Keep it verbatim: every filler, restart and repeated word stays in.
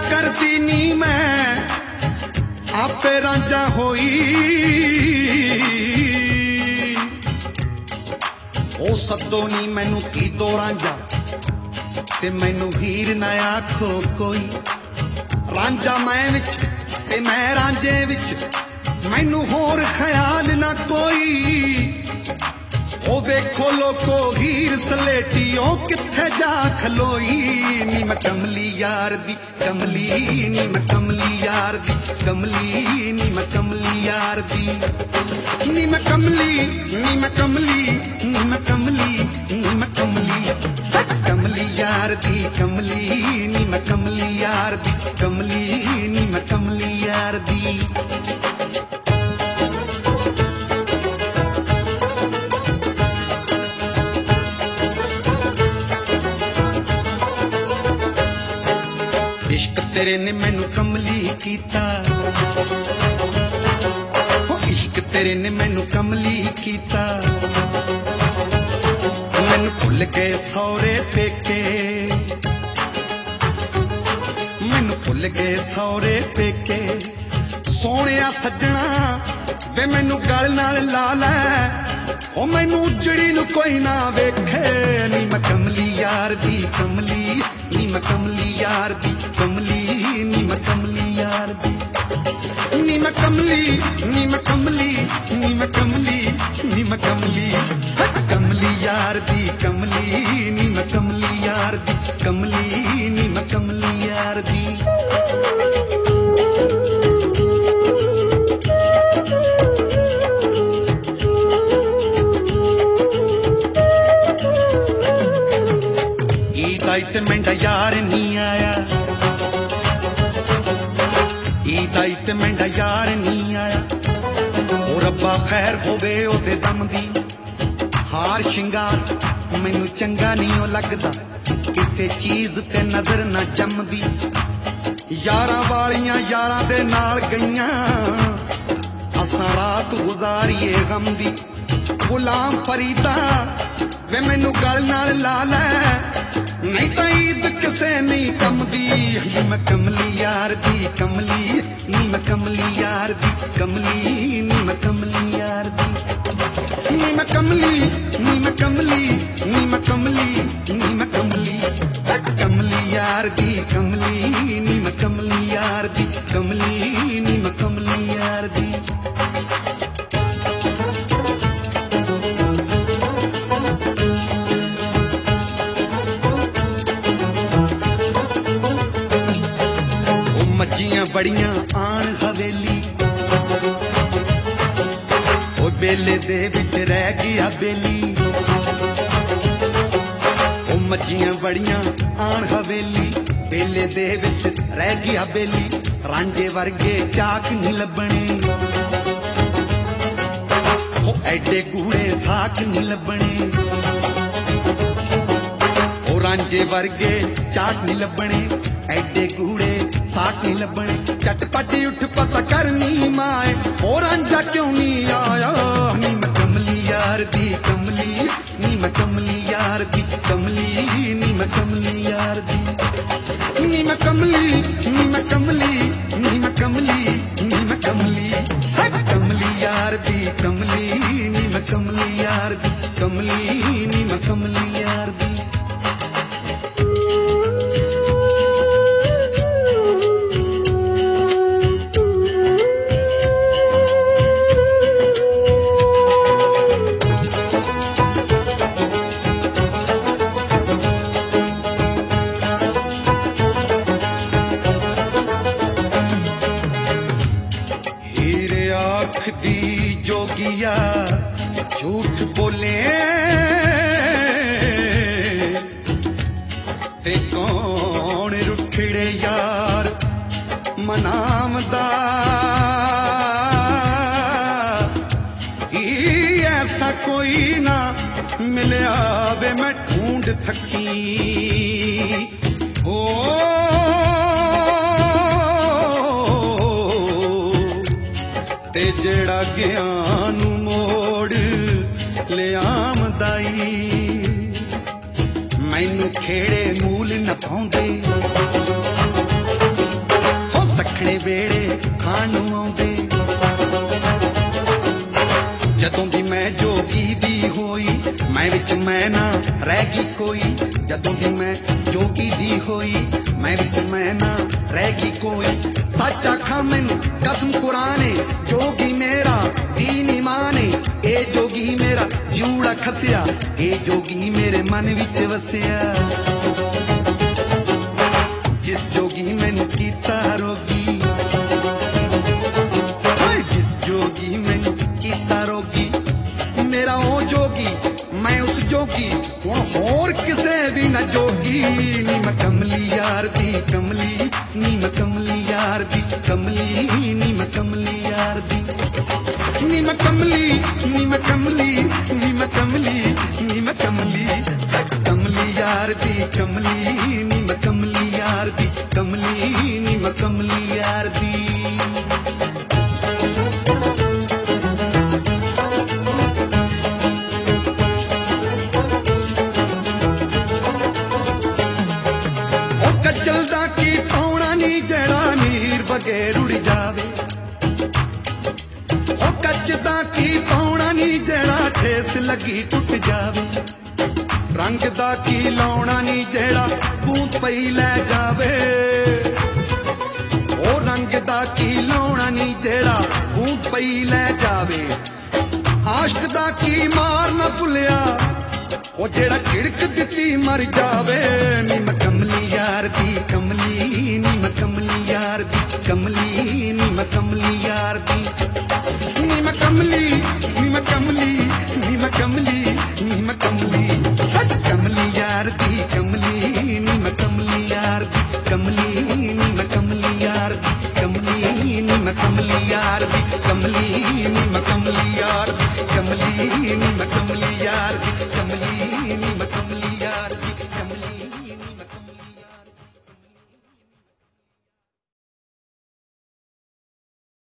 करती नी मैं आपे रांझा होई ओ सदो नी मैनू की दो रांझा ते मैनू हीर ना आखो कोई रांझा मैं विच ते मैं रांझे विच मैनू होर ख्याल ना कोई ओ वेखो लोको हीर सलेटी ओ किथे जा खलोई नी मैं कमली यार दी कमली नी मैं कमली यार दी कमली नी मैं कमली यार दी नी मैं कमली नी मैं कमली नी मैं कमली नी मैं कमली कमली यार दी कमली नी मैं कमली यार दी कमली नी मैं कमली यार दी इश्क तेरे ने मैनू कमली कीता इश्क तेरे ने मैनू कमली कीता मैनू भुल गए सौरे पेके मैनू भुल गए सौरे पेके सोहणिया सजना वे मैनू गल नाल ला लै ओ मैनू उजड़ी नू कोई ना वेखे नी मैं कमली यार दी कमली नी मैं कमली यार दी कमली नी मैं कमली यार दी नी मैं कमली नी मैं कमली नी मैं कमली नी मैं कमली कमली यार दी कमली नी मैं कमली यार दी कमली नी मैं कमली यार दी ईद ते मेंढा यार नहीं आया ईद आई ते मेंढा यार नहीं आया ओ रब्बा खैर होवे ओदे दम दी हार शिंगार मैनू चंगा नहीं लगदा किसे चीज ते नजर ना जमदी यारां वालियां यारां दे नाल गईयां असां रात गुजारीए गम दी गुलाम फरीदा वे मैनू गल नाल ला लै नहीं तो ईद किसे नहीं कमदी नी मैं कमली यार दी कमली नी मैं कमली यार दी कमली नी मैं कमली यार दी नी मैं कमली नी मैं कमली नी मैं कमली नी मैं कमली कमली यार दी कमली नी मैं कमली यार दी कमली नी मैं कमली यार दी मज्जियां बड़ियां आन हवेली ओ बेले दे विच रह गया बेली ओ मज्जियां बड़ियां आन हवेली बेले दे विच रह गया बेली रांझे वर्गे चाक नहीं लभणे ओ एडे कूड़े साक नहीं लभणे ओ रांझे वर्गे चाक नहीं लभणे एडे कूड़े साक नहीं लभणे चटपट उठ पता करनी माए और रांझा क्यों नहीं आया नी मैं कमली यार दी कमली नी मैं कमली यार दी कमली नी मैं कमली यार दी नी मैं कमली नी मैं कमली नी मैं कमली नी मैं कमली कमली यार दी कमली नी मैं कमली यार दी कमली नी मैं कमली यार दी दी जोगिया झूठ बोले ते कौन रुठड़े यार मनावदा ऐसा कोई ना मिलिया वे मैं ढूंढ थकी ओ ते जेड़ा ज्ञान मोड़ ले आमदाई मैनू खेड़े मूल न पाउंदे ਦੱਖਣੇ ਵੇੜੇ ਖਾਣ ਨੂੰ ਆਉਂਦੇ। ਜਦੋਂ ਦੀ ਮੈਂ ਜੋਗੀ ਦੀ ਹੋਈ ਮੈਂ ਵਿੱਚ ਮੈਂ ਨਾ ਰਹਿ ਗਈ ਕੋਈ। ਜਦੋਂ ਦੀ ਮੈਂ ਜੋਗੀ ਦੀ ਹੋਈ ਮੈਂ ਵਿੱਚ ਮੈਂ ਨਾ ਰਹਿ ਗਈ ਕੋਈ। सच आखा मैनू कसम कुराने जोगी मेरा दीन ईमाने। ए जोगी मेरा जूड़ा खसिया ए जोगी मेरे मन विच वसिया। जिस जोगी मैनू कीता रोगी जिस जोगी मैनू कीता रोगी मेरा ओ जोगी मैं उस जोगी हुण होर किसे भी न जोगी। नी मैं कमली यार दी कमली नी मैं कमली यार दी कमली नी मैं कमली यार दी नी मैं कमली नी मैं कमली नी मैं कमली नी मैं कमली कमली यार दी कमली नी मैं कमली यार दी कमली नी मैं कमली यार दी। कजलदा की पाउना नी जड़ा नीर बगैर उड़ जावे। ओ कजदा की पाउना नी जड़ा ठेस लगी टुट जावे। रंग दा की लाउना नी जड़ा बूंद पई लै जावे। ओ रंग दा की लाउना नी जड़ा बूंद पई लै जावे। आशिक दा की मार न भुलिया ओ जेड़ा खिड़क दिती मर जावे। नी मैं कमली यार दी कमली नी मैं कमली यार दी कमली नी मैं कमली यार दी नी मैं कमली नी मैं कमली नी मैं कमली नी मैं कमली कमली यार दी कमली नी मैं कमली यार दी कमली नी मैं कमली यार दी कमली नी मैं कमली यार दी कमली